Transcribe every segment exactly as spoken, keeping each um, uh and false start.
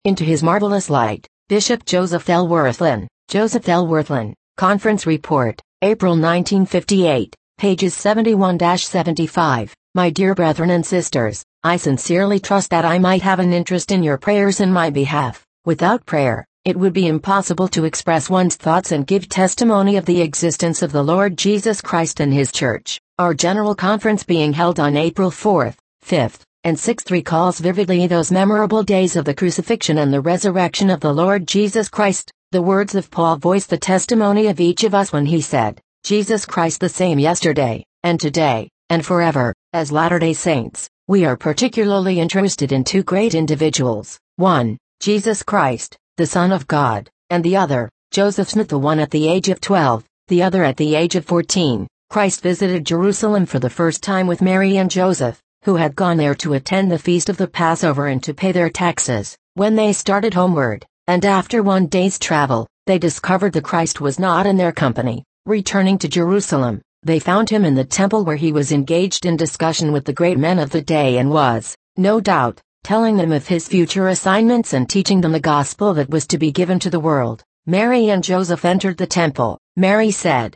into his marvelous light. Bishop Joseph L. Wirthlin, Joseph L. Wirthlin, Conference Report, April nineteen fifty-eight, pages seventy-one to seventy-five. My dear brethren and sisters, I sincerely trust that I might have an interest in your prayers in my behalf. Without prayer, it would be impossible to express one's thoughts and give testimony of the existence of the Lord Jesus Christ and His Church. Our General Conference being held on April fourth, fifth, and sixth recalls vividly those memorable days of the crucifixion and the resurrection of the Lord Jesus Christ. The words of Paul voice the testimony of each of us when he said, Jesus Christ the same yesterday, and today, and forever. As Latter-day Saints, we are particularly interested in two great individuals, one, Jesus Christ, the Son of God, and the other, Joseph Smith, the one at the age of twelve, the other at the age of fourteen. Christ visited Jerusalem for the first time with Mary and Joseph, who had gone there to attend the feast of the Passover and to pay their taxes. When they started homeward, and after one day's travel, they discovered the Christ was not in their company. Returning to Jerusalem, they found him in the temple where he was engaged in discussion with the great men of the day and was, no doubt, telling them of his future assignments and teaching them the gospel that was to be given to the world. Mary and Joseph entered the temple. Mary said,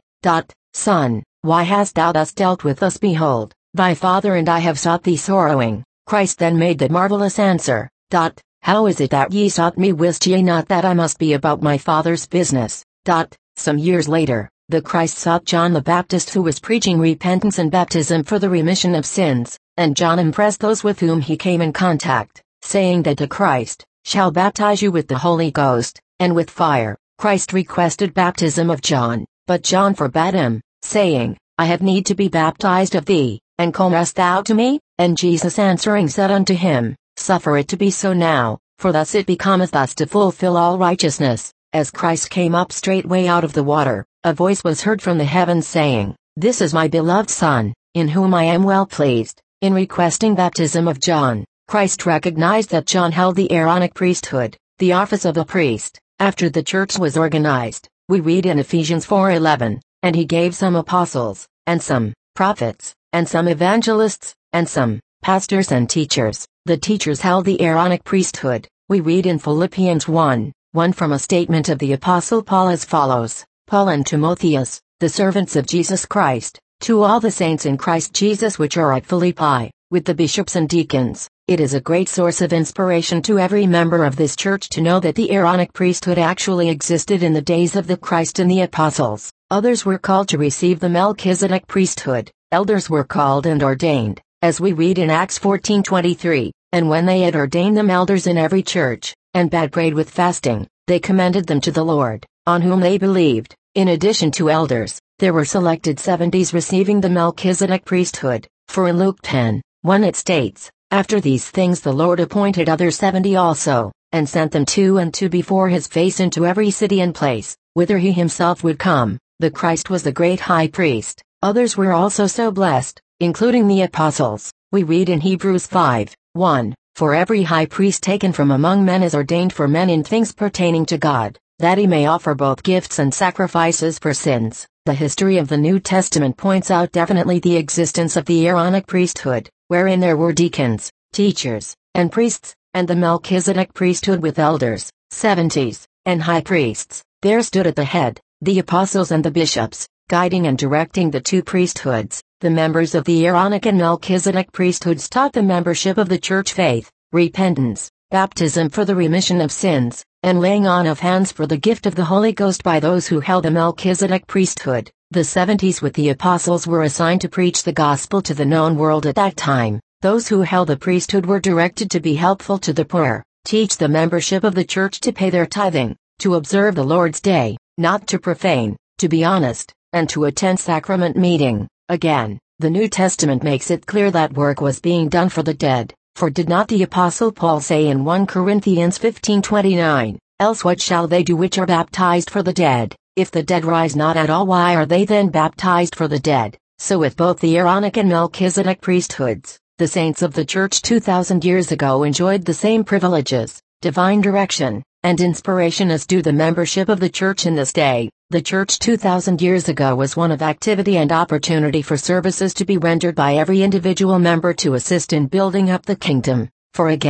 Son, why hast thou thus dealt with us? Behold, thy father and I have sought thee sorrowing. Christ then made the marvelous answer, How is it that ye sought me? Wist ye not that I must be about my Father's business? Some years later, the Christ sought John the Baptist, who was preaching repentance and baptism for the remission of sins, and John impressed those with whom he came in contact, saying that the Christ shall baptize you with the Holy Ghost, and with fire. Christ requested baptism of John, but John forbade him, saying, I have need to be baptized of thee, and comest thou to me? And Jesus answering said unto him, Suffer it to be so now, for thus it becometh us to fulfill all righteousness. As Christ came up straightway out of the water, a voice was heard from the heavens saying, This is my beloved Son, in whom I am well pleased. In requesting baptism of John, Christ recognized that John held the Aaronic priesthood, the office of a priest. After the church was organized, we read in Ephesians four eleven, and he gave some apostles, and some prophets, and some evangelists, and some pastors and teachers. The teachers held the Aaronic priesthood. We read in Philippians one, one from a statement of the Apostle Paul as follows, Paul and Timotheus, the servants of Jesus Christ, to all the saints in Christ Jesus which are at Philippi, with the bishops and deacons. It is a great source of inspiration to every member of this church to know that the Aaronic priesthood actually existed in the days of the Christ and the apostles. Others were called to receive the Melchizedek priesthood. Elders were called and ordained, as we read in Acts fourteen twenty-three, and when they had ordained them elders in every church, and bad prayed with fasting, they commended them to the Lord, on whom they believed. In addition to elders, there were selected seventies receiving the Melchizedek priesthood, for in Luke ten, one it states, After these things the Lord appointed other seventy also, and sent them two and two before his face into every city and place, whither he himself would come. The Christ was the great high priest. Others were also so blessed, including the apostles. We read in Hebrews five, one, For every high priest taken from among men is ordained for men in things pertaining to God, that he may offer both gifts and sacrifices for sins. The history of the New Testament points out definitely the existence of the Aaronic priesthood, wherein there were deacons, teachers, and priests, and the Melchizedek priesthood with elders, seventies, and high priests. There stood at the head, the apostles and the bishops, guiding and directing the two priesthoods. The members of the Aaronic and Melchizedek priesthoods taught the membership of the church faith, repentance, baptism for the remission of sins, and laying on of hands for the gift of the Holy Ghost by those who held the Melchizedek priesthood. The seventies with the apostles were assigned to preach the gospel to the known world at that time. Those who held the priesthood were directed to be helpful to the poor, teach the membership of the church to pay their tithing, to observe the Lord's day, not to profane, to be honest, and to attend sacrament meeting. Again, the New Testament makes it clear that work was being done for the dead, for did not the Apostle Paul say in First Corinthians fifteen twenty-nine, Else what shall they do which are baptized for the dead? If the dead rise not at all, why are they then baptized for the dead? So with both the Aaronic and Melchizedek priesthoods, the saints of the church two thousand years ago enjoyed the same privileges, divine direction, and inspiration as do the membership of the church in this day. The church two thousand years ago was one of activity and opportunity for services to be rendered by every individual member to assist in building up the kingdom. For again,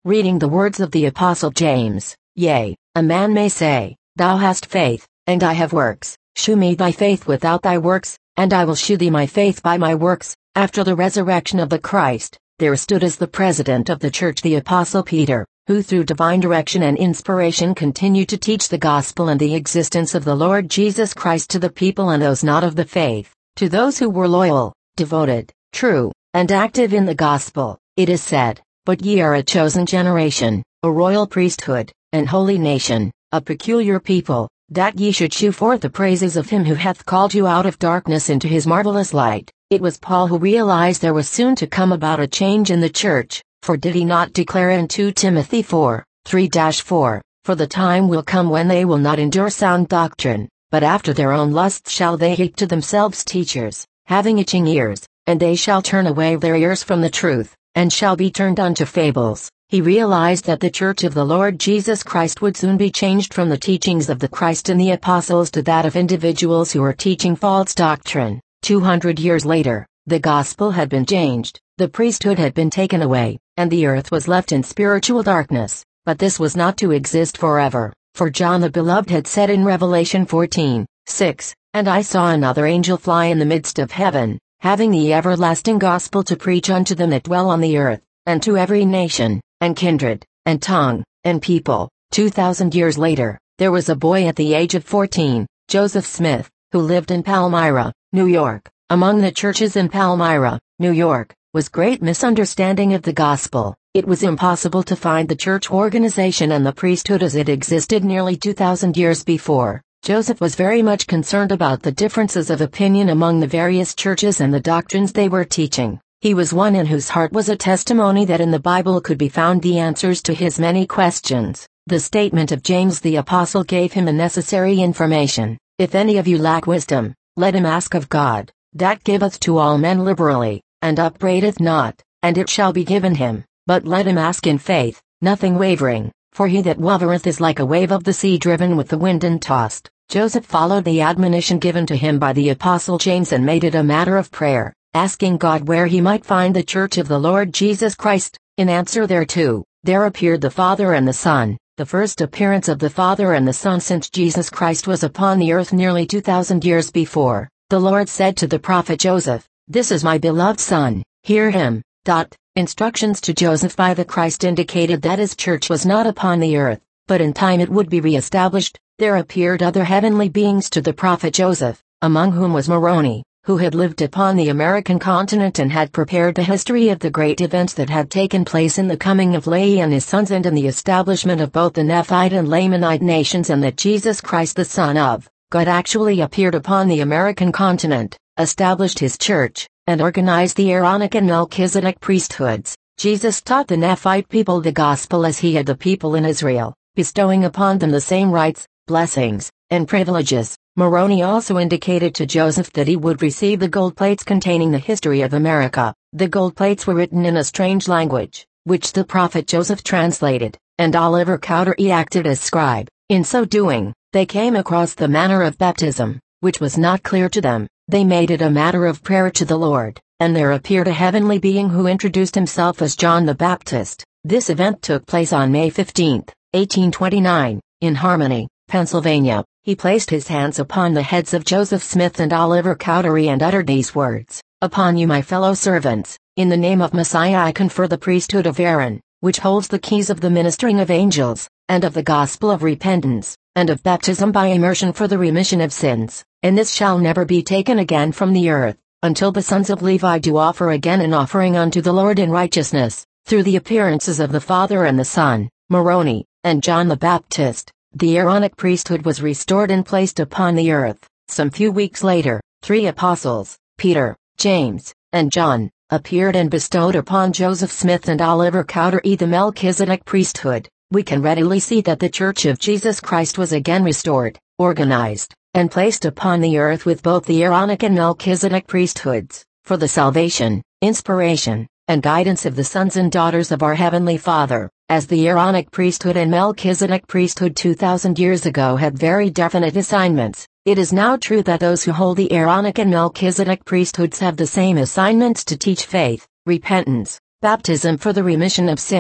Reading the words of the Apostle James, yea, a man may say, Thou hast faith, and I have works. Shew me thy faith without thy works, and I will shew thee my faith by my works. After the resurrection of the Christ, there stood as the president of the church the Apostle Peter, who through divine direction and inspiration continued to teach the gospel and the existence of the Lord Jesus Christ to the people and those not of the faith. To those who were loyal, devoted, true, and active in the gospel, it is said, But ye are a chosen generation, a royal priesthood, an holy nation, a peculiar people, that ye should shew forth the praises of him who hath called you out of darkness into his marvelous light. It was Paul who realized there was soon to come about a change in the church, for did he not declare in Second Timothy four, three to four, For the time will come when they will not endure sound doctrine, but after their own lusts shall they heap to themselves teachers, having itching ears, and they shall turn away their ears from the truth, and shall be turned unto fables. He realized that the church of the Lord Jesus Christ would soon be changed from the teachings of the Christ and the apostles to that of individuals who were teaching false doctrine. Two hundred years later, the gospel had been changed, the priesthood had been taken away, and the earth was left in spiritual darkness. But this was not to exist forever, for John the Beloved had said in Revelation fourteen, six, And I saw another angel fly in the midst of heaven, having the everlasting gospel to preach unto them that dwell on the earth, and to every nation, and kindred, and tongue, and people. Two thousand years later, there was a boy at the age of fourteen, Joseph Smith, who lived in Palmyra, New York. Among the churches in Palmyra, New York, was great misunderstanding of the gospel. It was impossible to find the church organization and the priesthood as it existed nearly two thousand years before. Joseph was very much concerned about the differences of opinion among the various churches and the doctrines they were teaching. He was one in whose heart was a testimony that in the Bible could be found the answers to his many questions. The statement of James the Apostle gave him a necessary information. If any of you lack wisdom, let him ask of God, that giveth to all men liberally, and upbraideth not, and it shall be given him. But let him ask in faith, nothing wavering, for he that wavereth is like a wave of the sea driven with the wind and tossed. Joseph followed the admonition given to him by the Apostle James and made it a matter of prayer, asking God where he might find the church of the Lord Jesus Christ. In answer thereto, there appeared the Father and the Son, the first appearance of the Father and the Son since Jesus Christ was upon the earth nearly two thousand years before. The Lord said to the prophet Joseph, This is my beloved Son, hear him. Dot. Instructions to Joseph by the Christ indicated that his church was not upon the earth, but in time it would be re-established. There appeared other heavenly beings to the prophet Joseph, among whom was Moroni, who had lived upon the American continent and had prepared the history of the great events that had taken place in the coming of Lehi and his sons and in the establishment of both the Nephite and Lamanite nations, and that Jesus Christ the Son of God actually appeared upon the American continent, established his church, and organized the Aaronic and Melchizedek priesthoods. Jesus taught the Nephite people the gospel as he had the people in Israel, bestowing upon them the same rights, blessings, and privileges. Moroni also indicated to Joseph that he would receive the gold plates containing the history of America. The gold plates were written in a strange language, which the prophet Joseph translated, and Oliver Cowdery acted as scribe. In so doing, they came across the manner of baptism, which was not clear to them. They made it a matter of prayer to the Lord, and there appeared a heavenly being who introduced himself as John the Baptist. This event took place on May fifteenth, eighteen twenty-nine, in Harmony, Pennsylvania. He placed his hands upon the heads of Joseph Smith and Oliver Cowdery and uttered these words, Upon you, my fellow servants, in the name of Messiah I confer the priesthood of Aaron, which holds the keys of the ministering of angels, and of the gospel of repentance, and of baptism by immersion for the remission of sins. And this shall never be taken again from the earth, until the sons of Levi do offer again an offering unto the Lord in righteousness, through the appearances of the Father and the Son. Moroni, and John the Baptist. The Aaronic priesthood was restored and placed upon the earth. Some few weeks later, three apostles, Peter, James, and John, appeared and bestowed upon Joseph Smith and Oliver Cowdery the Melchizedek priesthood. We can readily see that the Church of Jesus Christ was again restored, organized, and placed upon the earth with both the Aaronic and Melchizedek priesthoods, for the salvation, inspiration, and guidance of the sons and daughters of our Heavenly Father. As the Aaronic priesthood and Melchizedek priesthood two thousand years ago had very definite assignments, it is now true that those who hold the Aaronic and Melchizedek priesthoods have the same assignments to teach faith, repentance, baptism for the remission of sins,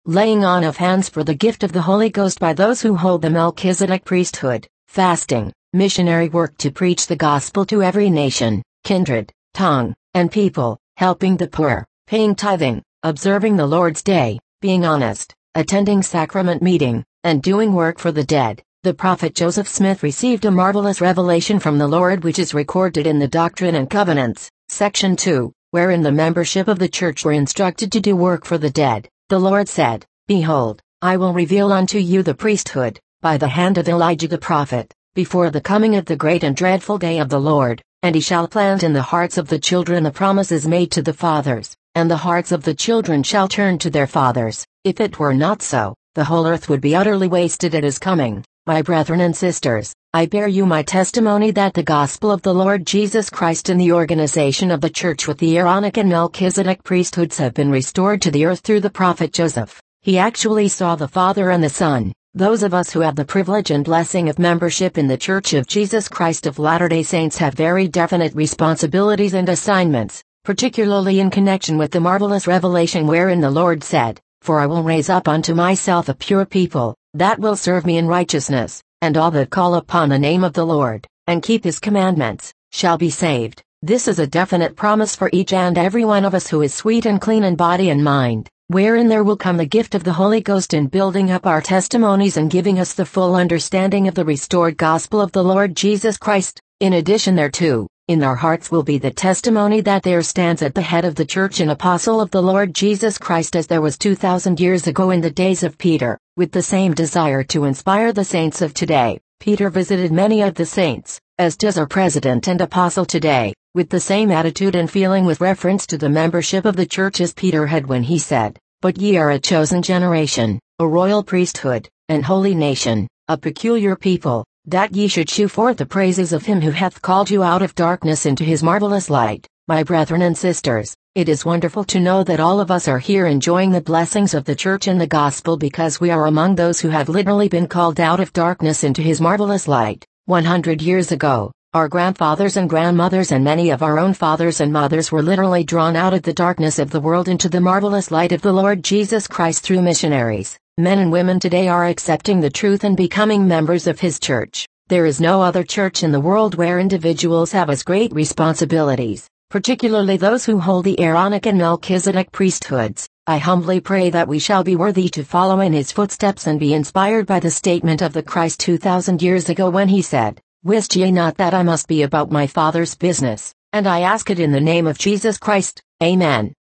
laying on of hands for the gift of the Holy Ghost by those who hold the Melchizedek priesthood, fasting, missionary work to preach the gospel to every nation, kindred, tongue, and people, helping the poor, paying tithing, observing the Lord's Day, being honest, attending sacrament meeting, and doing work for the dead. The prophet Joseph Smith received a marvelous revelation from the Lord which is recorded in the Doctrine and Covenants, section two, wherein the membership of the church were instructed to do work for the dead. The Lord said, Behold, I will reveal unto you the priesthood, by the hand of Elijah the prophet, before the coming of the great and dreadful day of the Lord, and he shall plant in the hearts of the children the promises made to the fathers, and the hearts of the children shall turn to their fathers. If it were not so, the whole earth would be utterly wasted at his coming. My brethren and sisters, I bear you my testimony that the gospel of the Lord Jesus Christ and the organization of the church with the Aaronic and Melchizedek priesthoods have been restored to the earth through the prophet Joseph. He actually saw the Father and the Son. Those of us who have the privilege and blessing of membership in the Church of Jesus Christ of Latter-day Saints have very definite responsibilities and assignments, particularly in connection with the marvelous revelation wherein the Lord said, For I will raise up unto myself a pure people, that will serve me in righteousness, and all that call upon the name of the Lord, and keep his commandments, shall be saved. This is a definite promise for each and every one of us who is sweet and clean in body and mind, wherein there will come the gift of the Holy Ghost in building up our testimonies and giving us the full understanding of the restored gospel of the Lord Jesus Christ. In addition thereto, in our hearts will be the testimony that there stands at the head of the church an apostle of the Lord Jesus Christ as there was two thousand years ago in the days of Peter. With the same desire to inspire the saints of today, Peter visited many of the saints, as does our president and apostle today, with the same attitude and feeling with reference to the membership of the church as Peter had when he said, But ye are a chosen generation, a royal priesthood, an holy nation, a peculiar people, that ye should shew forth the praises of him who hath called you out of darkness into his marvelous light. My brethren and sisters, it is wonderful to know that all of us are here enjoying the blessings of the church and the gospel because we are among those who have literally been called out of darkness into his marvelous light. one hundred years ago, our grandfathers and grandmothers and many of our own fathers and mothers were literally drawn out of the darkness of the world into the marvelous light of the Lord Jesus Christ through missionaries. Men and women today are accepting the truth and becoming members of his church. There is no other church in the world where individuals have as great responsibilities, particularly those who hold the Aaronic and Melchizedek priesthoods. I humbly pray that we shall be worthy to follow in his footsteps and be inspired by the statement of the Christ two thousand years ago when he said, Wist ye not that I must be about my Father's business? And I ask it in the name of Jesus Christ. Amen.